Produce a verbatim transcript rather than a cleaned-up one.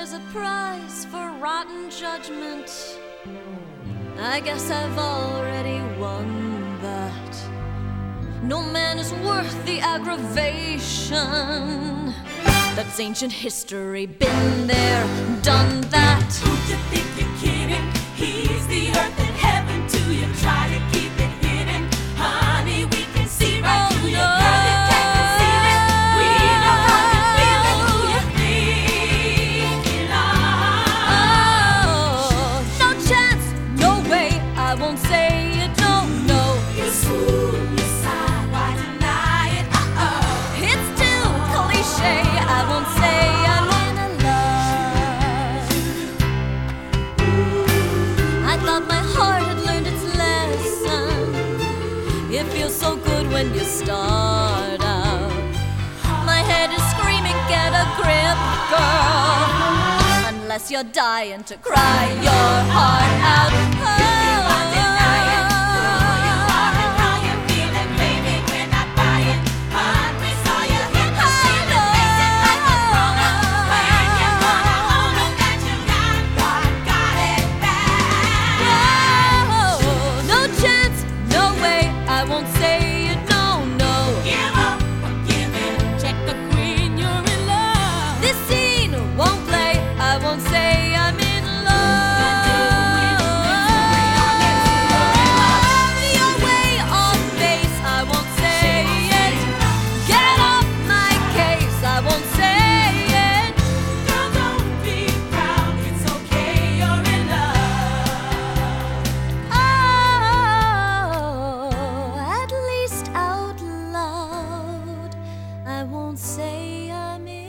there's a prize for rotten judgment, I guess I've already won that. No man is worth the aggravation. That's ancient history, been there, done that. Who you think you're kidding? He's the earth and heaven to you. Try to keep it hidden, honey. We can see right Oh, through no. you, girl. You can't conceive it. We know how you feel and who you're thinking of. Oh, no chance, no way, I won't say it, no, no. You swoon, you sigh, why deny it? Uh-oh. It's too cliche, I won't say I'm in love. I thought my heart had learned its lesson. It feels so good when you start out. My head is screaming, get a grip, girl. Unless you're dying to cry your heart out. No chance, no way, I won't say it, no, no. Give up or give in. Check the queen, you're in love. This scene won't play, I won't say I'm in love. Your way off base, I won't say it. Get off my case, I won't say it. Girl, don't be proud. It's okay, you're in love. Oh, at least out loud, I won't say I'm in